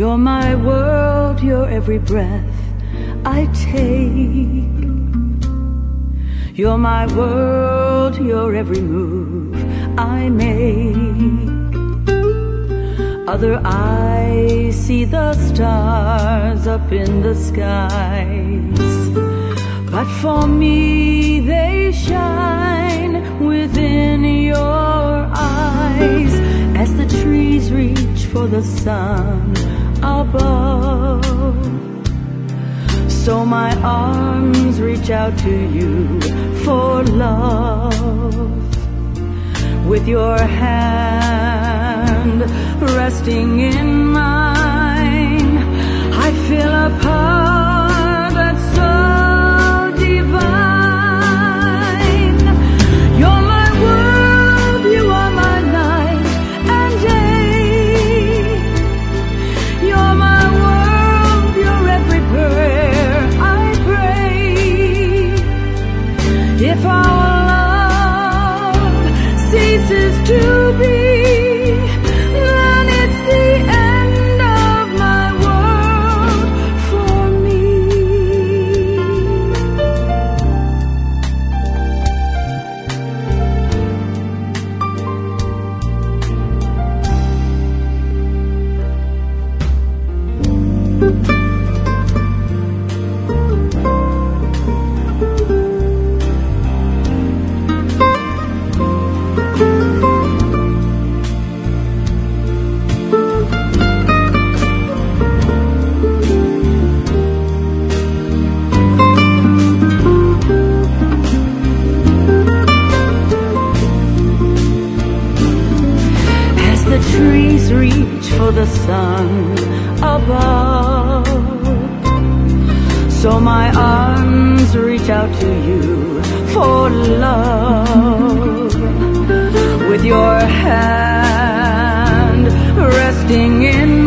You're my world, you're every breath I take. You're my world, you're every move I make. Other eyes see the stars up in the skies, but for me they shine within your eyes. As the trees reach for the sun above, so my arms reach out to you for love. With your hand resting in mine, I feel a power that's so divine. You're my world, you are my night and day. You're my world, you're every prayer I pray. If our love ceases to be, then it's the end of my world for me. The trees reach for the sun above, so my arms reach out to you for love. With your hand resting in